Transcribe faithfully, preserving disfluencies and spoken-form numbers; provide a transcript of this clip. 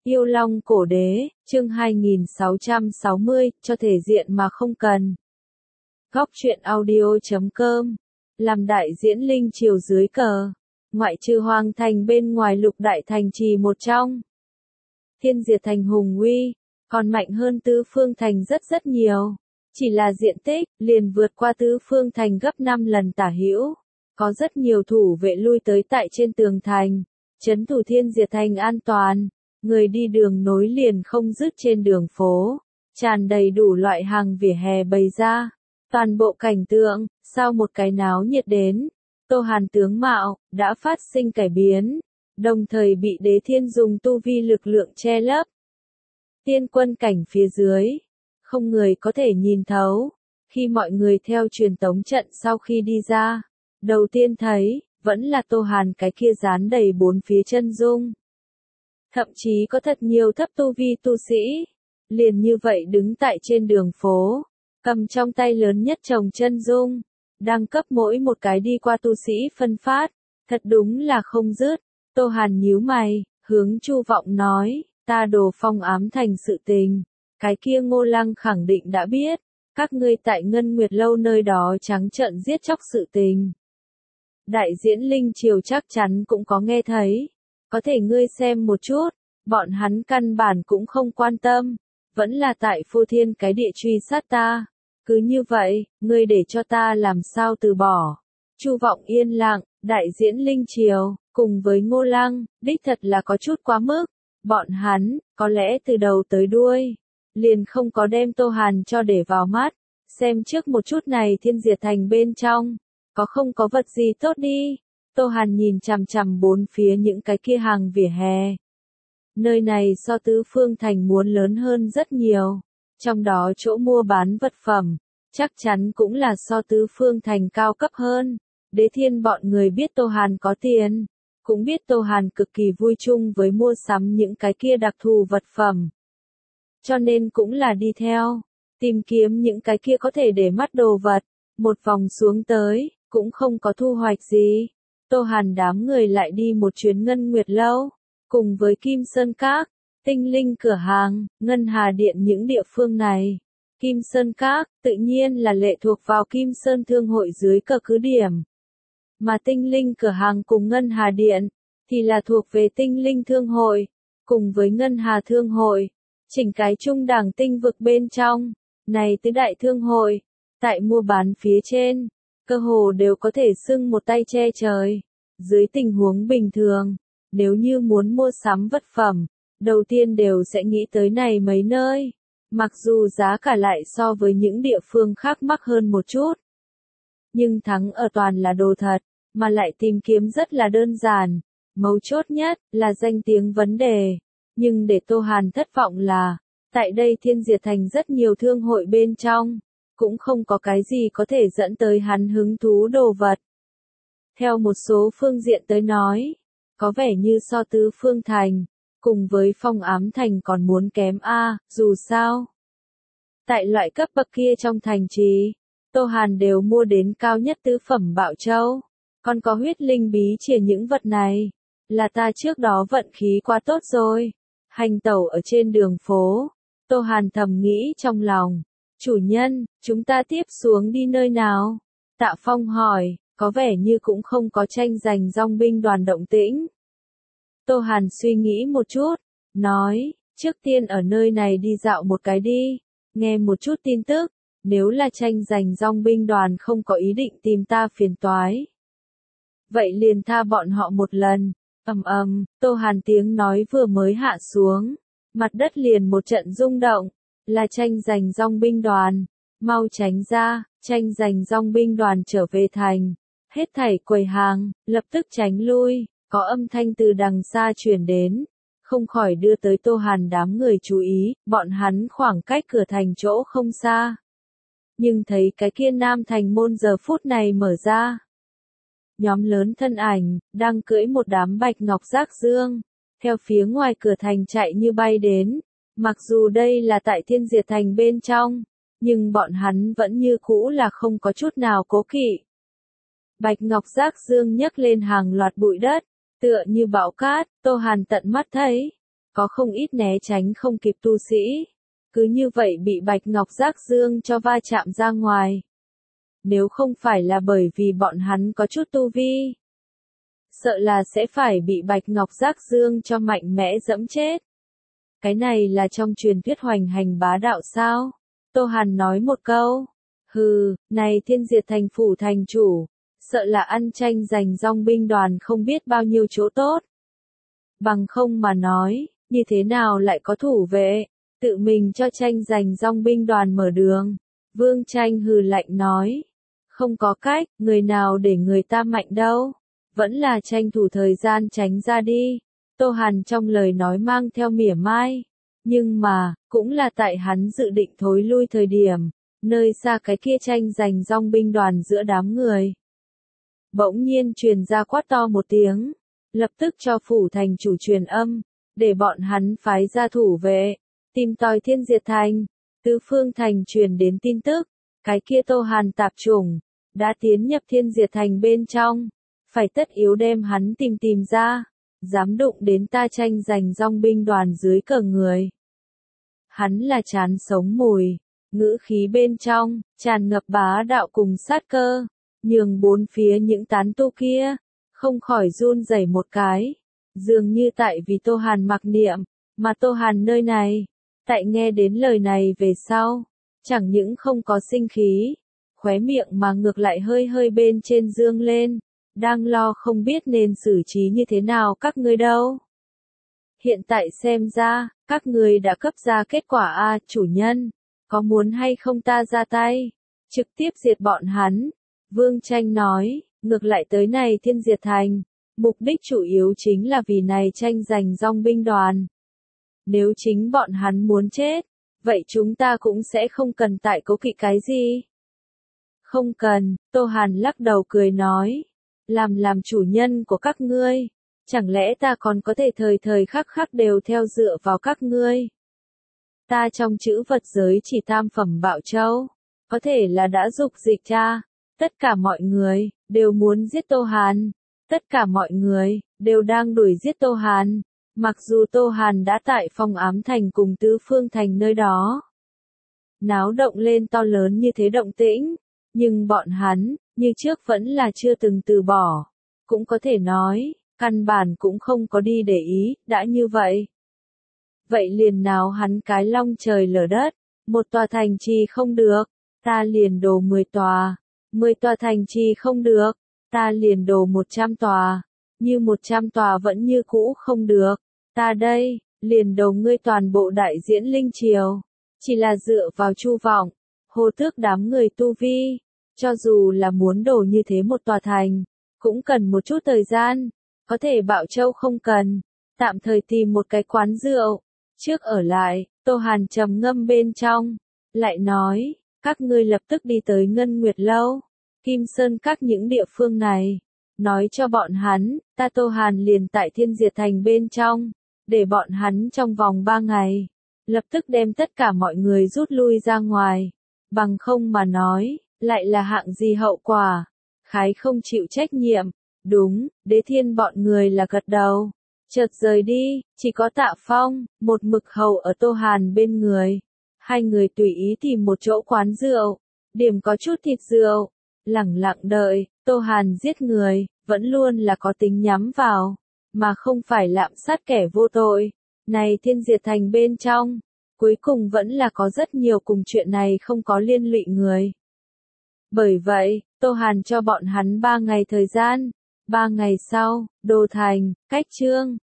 Yêu Long Cổ Đế, chương hai nghìn sáu trăm sáu mươi, cho thể diện mà không cần. Góc truyện audio chấm com, làm đại diễn linh triều dưới cờ, ngoại trừ Hoàng Thành bên ngoài Lục Đại Thành trì một trong. Thiên Diệt Thành hùng uy, còn mạnh hơn Tứ Phương Thành rất rất nhiều. Chỉ là diện tích, liền vượt qua Tứ Phương Thành gấp năm lần tả hữu. Có rất nhiều thủ vệ lui tới tại trên tường thành, trấn thủ Thiên Diệt Thành an toàn. Người đi đường nối liền không dứt trên đường phố, tràn đầy đủ loại hàng vỉa hè bày ra. Toàn bộ cảnh tượng, sau một cái náo nhiệt đến, Tô Hàn tướng mạo, đã phát sinh cải biến, đồng thời bị Đế Thiên dùng tu vi lực lượng che lấp. Tiên quân cảnh phía dưới, không người có thể nhìn thấu. Khi mọi người theo truyền tống trận sau khi đi ra, đầu tiên thấy, vẫn là Tô Hàn cái kia dán đầy bốn phía chân dung. Thậm chí có thật nhiều thấp tu vi tu sĩ, liền như vậy đứng tại trên đường phố, cầm trong tay lớn nhất chồng chân dung, đang cấp mỗi một cái đi qua tu sĩ phân phát, thật đúng là không dứt. Tô Hàn nhíu mày, hướng Chu Vọng nói, ta Đồ Phong ám thành sự tình, cái kia Ngô Lăng khẳng định đã biết, các ngươi tại Ngân Nguyệt Lâu nơi đó trắng trợn giết chóc sự tình. Đại diễn linh triều chắc chắn cũng có nghe thấy. Có thể ngươi xem một chút, bọn hắn căn bản cũng không quan tâm, vẫn là tại Phô Thiên cái địa truy sát ta. Cứ như vậy, ngươi để cho ta làm sao từ bỏ. Chu Vọng yên lặng, đại diễn linh triều, cùng với Ngô Lăng, đích thật là có chút quá mức. Bọn hắn, có lẽ từ đầu tới đuôi, liền không có đem Tô Hàn cho để vào mắt. Xem trước một chút này Thiên Diệt Thành bên trong, có không có vật gì tốt đi. Tô Hàn nhìn chằm chằm bốn phía những cái kia hàng vỉa hè. Nơi này so Tứ Phương Thành muốn lớn hơn rất nhiều. Trong đó chỗ mua bán vật phẩm, chắc chắn cũng là so Tứ Phương Thành cao cấp hơn. Đế Thiên bọn người biết Tô Hàn có tiền, cũng biết Tô Hàn cực kỳ vui chung với mua sắm những cái kia đặc thù vật phẩm. Cho nên cũng là đi theo, tìm kiếm những cái kia có thể để mắt đồ vật. Một vòng xuống tới, cũng không có thu hoạch gì. Tô Hàn đám người lại đi một chuyến Ngân Nguyệt Lâu, cùng với Kim Sơn Các, Tinh Linh cửa hàng, Ngân Hà Điện những địa phương này. Kim Sơn Các, tự nhiên là lệ thuộc vào Kim Sơn Thương hội dưới cờ cứ điểm. Mà Tinh Linh cửa hàng cùng Ngân Hà Điện, thì là thuộc về Tinh Linh Thương hội, cùng với Ngân Hà Thương hội. Chỉnh cái trung đẳng tinh vực bên trong, này tứ đại thương hội, tại mua bán phía trên, cơ hồ đều có thể xưng một tay che trời. Dưới tình huống bình thường, nếu như muốn mua sắm vật phẩm, đầu tiên đều sẽ nghĩ tới này mấy nơi. Mặc dù giá cả lại so với những địa phương khác mắc hơn một chút. Nhưng thắng ở toàn là đồ thật, mà lại tìm kiếm rất là đơn giản. Mấu chốt nhất là danh tiếng vấn đề. Nhưng để Tô Hàn thất vọng là, tại đây Thiên Diệt Thành rất nhiều thương hội bên trong, cũng không có cái gì có thể dẫn tới hắn hứng thú đồ vật. Theo một số phương diện tới nói, có vẻ như so Tứ Phương Thành, cùng với Phong Ám Thành còn muốn kém a, dù sao. Tại loại cấp bậc kia trong thành trì, Tô Hàn đều mua đến cao nhất tứ phẩm Bảo Châu, còn có huyết linh bí chìa những vật này, là ta trước đó vận khí quá tốt rồi. Hành tẩu ở trên đường phố, Tô Hàn thầm nghĩ trong lòng, chủ nhân, chúng ta tiếp xuống đi nơi nào? Tạ Phong hỏi. Có vẻ như cũng không có tranh giành dòng binh đoàn động tĩnh. Tô Hàn suy nghĩ một chút, nói, trước tiên ở nơi này đi dạo một cái đi, nghe một chút tin tức, nếu là tranh giành dòng binh đoàn không có ý định tìm ta phiền toái. Vậy liền tha bọn họ một lần, ầm ầm, Tô Hàn tiếng nói vừa mới hạ xuống, mặt đất liền một trận rung động, là tranh giành dòng binh đoàn, mau tránh ra, tranh giành dòng binh đoàn trở về thành. Hết thảy quầy hàng, lập tức tránh lui, có âm thanh từ đằng xa truyền đến, không khỏi đưa tới Tô Hàn đám người chú ý, bọn hắn khoảng cách cửa thành chỗ không xa. Nhưng thấy cái kia Nam Thành môn giờ phút này mở ra. Nhóm lớn thân ảnh, đang cưỡi một đám bạch ngọc giác dương, theo phía ngoài cửa thành chạy như bay đến. Mặc dù đây là tại Thiên Diệt Thành bên trong, nhưng bọn hắn vẫn như cũ là không có chút nào cố kỵ. Bạch ngọc giác dương nhấc lên hàng loạt bụi đất, tựa như bão cát, Tô Hàn tận mắt thấy. có không ít né tránh không kịp tu sĩ. Cứ như vậy bị Bạch Ngọc Giác Dương cho va chạm ra ngoài. Nếu không phải là bởi vì bọn hắn có chút tu vi, sợ là sẽ phải bị Bạch Ngọc Giác Dương cho mạnh mẽ dẫm chết. Cái này là trong truyền thuyết hoành hành bá đạo sao? Tô Hàn nói một câu. Hừ, này Thiên Diệt Thành phủ thành chủ, sợ là ăn tranh giành dong binh đoàn không biết bao nhiêu chỗ tốt. Bằng không mà nói, như thế nào lại có thủ vệ, tự mình cho tranh giành dong binh đoàn mở đường. Vương Tranh hừ lạnh nói. Không có cách, người nào để người ta mạnh đâu. Vẫn là tranh thủ thời gian tránh ra đi. Tô Hàn trong lời nói mang theo mỉa mai. Nhưng mà, cũng là tại hắn dự định thối lui thời điểm, nơi xa cái kia tranh giành dong binh đoàn giữa đám người. Bỗng nhiên truyền ra quát to một tiếng, lập tức cho phủ thành chủ truyền âm, để bọn hắn phái ra thủ vệ, tìm tòi Thiên Diệt Thành. Tứ phương thành truyền đến tin tức, cái kia Tô Hàn tạp chủng, đã tiến nhập Thiên Diệt Thành bên trong, phải tất yếu đem hắn tìm tìm ra, dám đụng đến ta tranh giành dong binh đoàn dưới cờ người. Hắn là chán sống mùi, ngữ khí bên trong, tràn ngập bá đạo cùng sát cơ, nhường bốn phía những tán tu kia, không khỏi run rẩy một cái, dường như tại vì Tô Hàn mặc niệm, mà Tô Hàn nơi này, tại nghe đến lời này về sau, chẳng những không có sinh khí, khóe miệng mà ngược lại hơi hơi bên trên dương lên, đang lo không biết nên xử trí như thế nào các ngươi đâu. Hiện tại xem ra, các ngươi đã cấp ra kết quả a, chủ nhân, có muốn hay không ta ra tay, trực tiếp diệt bọn hắn. Vương Tranh nói, ngược lại tới này Thiên Diệt Thành, mục đích chủ yếu chính là vì này tranh giành dong binh đoàn. Nếu chính bọn hắn muốn chết, vậy chúng ta cũng sẽ không cần tại cố kỵ cái gì. Không cần, Tô Hàn lắc đầu cười nói, làm làm chủ nhân của các ngươi, chẳng lẽ ta còn có thể thời thời khắc khắc đều theo dựa vào các ngươi. Ta trong chữ vật giới chỉ tam phẩm Bảo Châu, có thể là đã dục dịch cha, tất cả mọi người, đều muốn giết Tô Hàn, tất cả mọi người, đều đang đuổi giết Tô Hàn, mặc dù Tô Hàn đã tại Phong Ám Thành cùng Tứ Phương Thành nơi đó. Náo động lên to lớn như thế động tĩnh, nhưng bọn hắn, như trước vẫn là chưa từng từ bỏ, cũng có thể nói, căn bản cũng không có đi để ý, đã như vậy. Vậy liền nào hắn cái long trời lở đất, một tòa thành trì không được, ta liền đổ mười tòa, mười tòa thành trì không được, ta liền đổ một trăm tòa, như một trăm tòa vẫn như cũ không được, ta đây, liền đổ ngươi toàn bộ đại diễn linh triều, chỉ là dựa vào Chu Vọng, Hồ Tước đám người tu vi, cho dù là muốn đổ như thế một tòa thành, cũng cần một chút thời gian, có thể Bảo Châu không cần, tạm thời tìm một cái quán rượu, trước ở lại. Tô Hàn trầm ngâm bên trong, lại nói, các ngươi lập tức đi tới Ngân Nguyệt Lâu, Kim Sơn các những địa phương này, nói cho bọn hắn, ta Tô Hàn liền tại Thiên Diệt Thành bên trong, để bọn hắn trong vòng ba ngày, lập tức đem tất cả mọi người rút lui ra ngoài, bằng không mà nói, lại là hạng gì hậu quả, khái không chịu trách nhiệm. Đúng, Đế Thiên bọn người là gật đầu, chợt rời đi, chỉ có Tạ Phong, một mực hầu ở Tô Hàn bên người. Hai người tùy ý tìm một chỗ quán rượu, điểm có chút thịt rượu, lẳng lặng đợi. Tô Hàn giết người, vẫn luôn là có tính nhắm vào, mà không phải lạm sát kẻ vô tội. Này Thiên Diệt Thành bên trong, cuối cùng vẫn là có rất nhiều cùng chuyện này không có liên lụy người. Bởi vậy, Tô Hàn cho bọn hắn ba ngày thời gian. Ba ngày sau, Đô Thành, Cách Trương,